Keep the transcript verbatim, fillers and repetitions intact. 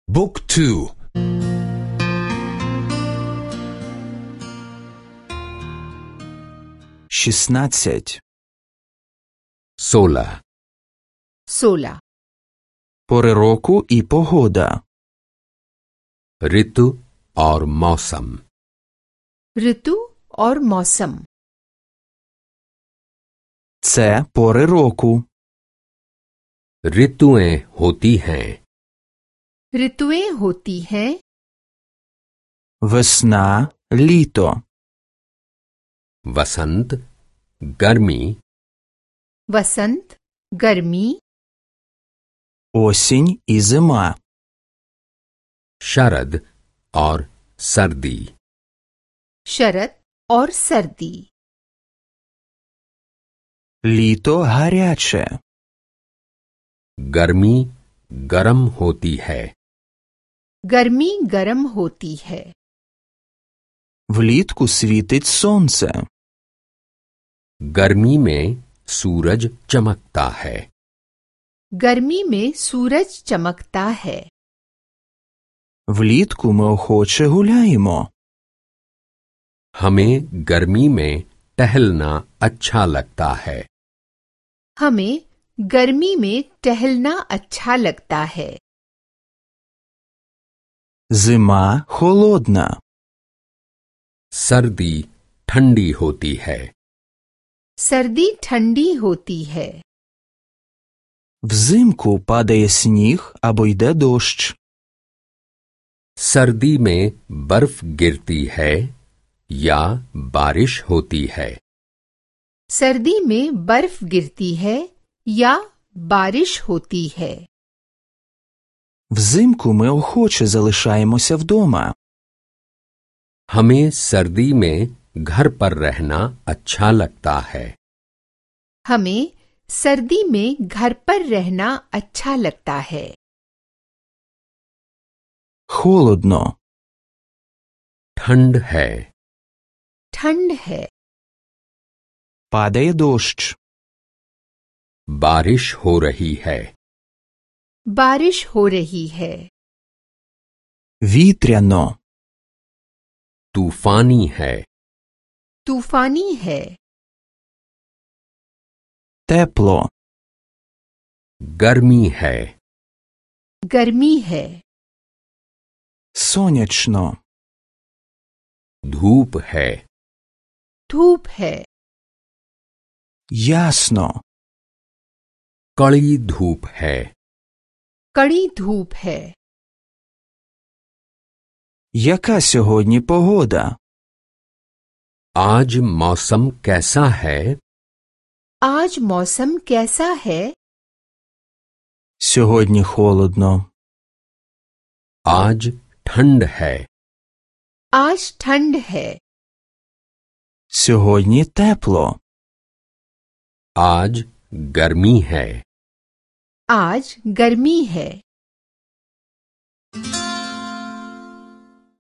บุ๊กทูшістнадцять सोलह सोलह пори року і погода ऋतु और मौसम ऋतु और मौसम це пори року ऋतुएं होती हैं ऋतुएं होती हैं весна, літо वसंत गर्मी वसंत गर्मी осінь і зима शरद और सर्दी शरद और सर्दी літо гаряче गर्मी गरम होती है गर्मी गरम होती है влітку світить сонце गर्मी में सूरज चमकता है गर्मी में सूरज चमकता है влітку ми охоче гуляємо हमें गर्मी में टहलना अच्छा लगता है हमें गर्मी में टहलना अच्छा लगता है зима холодна सर्दी ठंडी होती है सर्दी ठंडी होती है взимку падає сніг або йде дощ सर्दी में बर्फ गिरती है या बारिश होती है सर्दी में बर्फ गिरती है या बारिश होती है взимку ми охоче залишаємося вдома हमें सर्दी में घर पर रहना अच्छा लगता है हमें सर्दी में घर पर रहना अच्छा लगता है холодно ठंड है ठंड है падає дощ बारिश हो रही है बारिश हो रही है вітряно तूफानी है तूफानी है тепло गर्मी है गर्मी है сонячно धूप है धूप है ясно कड़ी धूप है कड़ी धूप है яка сьогодні погода आज मौसम कैसा है आज मौसम कैसा है сьогодні холодно आज ठंड है आज ठंड है сьогодні тепло आज गर्मी है आज गर्मी है